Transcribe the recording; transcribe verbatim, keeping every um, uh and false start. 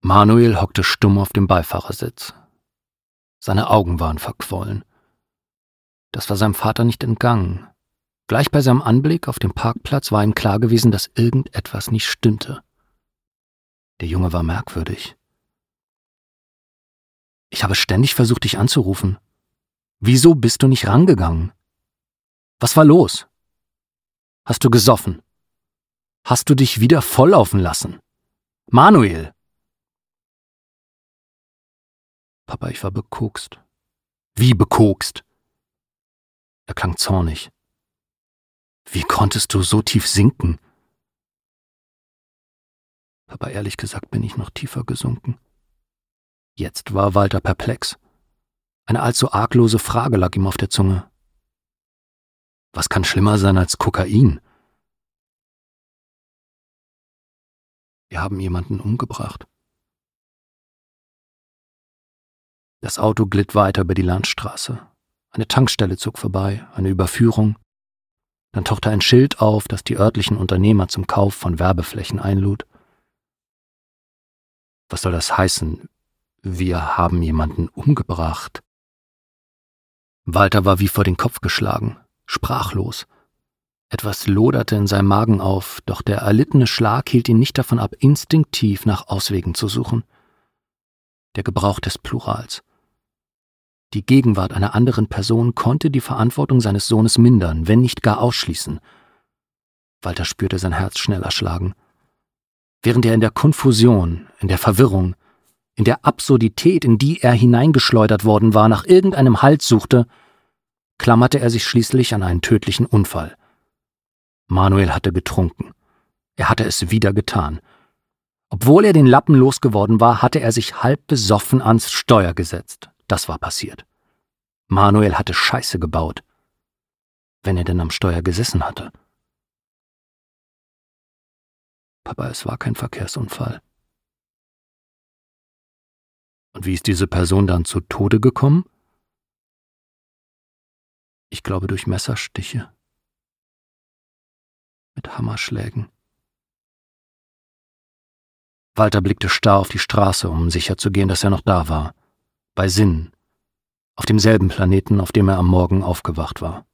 Manuel hockte stumm auf dem Beifahrersitz. Seine Augen waren verquollen. Das war seinem Vater nicht entgangen. Gleich bei seinem Anblick auf dem Parkplatz war ihm klar gewesen, dass irgendetwas nicht stimmte. Der Junge war merkwürdig. »Ich habe ständig versucht, dich anzurufen. Wieso bist du nicht rangegangen? Was war los? Hast du gesoffen? Hast du dich wieder volllaufen lassen? Manuel!« »Papa, ich war bekokst.« »Wie bekokst?« Er klang zornig. »Wie konntest du so tief sinken?« »Papa, ehrlich gesagt bin ich noch tiefer gesunken.« Jetzt war Walter perplex. Eine allzu arglose Frage lag ihm auf der Zunge. Was kann schlimmer sein als Kokain? Wir haben jemanden umgebracht. Das Auto glitt weiter über die Landstraße. Eine Tankstelle zog vorbei, eine Überführung. Dann tauchte ein Schild auf, das die örtlichen Unternehmer zum Kauf von Werbeflächen einlud. Was soll das heißen? Wir haben jemanden umgebracht. Walter war wie vor den Kopf geschlagen, sprachlos. Etwas loderte in seinem Magen auf, doch der erlittene Schlag hielt ihn nicht davon ab, instinktiv nach Auswegen zu suchen. Der Gebrauch des Plurals. Die Gegenwart einer anderen Person konnte die Verantwortung seines Sohnes mindern, wenn nicht gar ausschließen. Walter spürte sein Herz schneller schlagen. Während er in der Konfusion, in der Verwirrung, in der Absurdität, in die er hineingeschleudert worden war, nach irgendeinem Halt suchte, klammerte er sich schließlich an einen tödlichen Unfall. Manuel hatte getrunken. Er hatte es wieder getan. Obwohl er den Lappen losgeworden war, hatte er sich halb besoffen ans Steuer gesetzt. Das war passiert. Manuel hatte Scheiße gebaut. Wenn er denn am Steuer gesessen hatte. Papa, es war kein Verkehrsunfall. Und wie ist diese Person dann zu Tode gekommen? Ich glaube durch Messerstiche. Mit Hammerschlägen. Walter blickte starr auf die Straße, um sicherzugehen, dass er noch da war. Bei Sinnen. Auf demselben Planeten, auf dem er am Morgen aufgewacht war.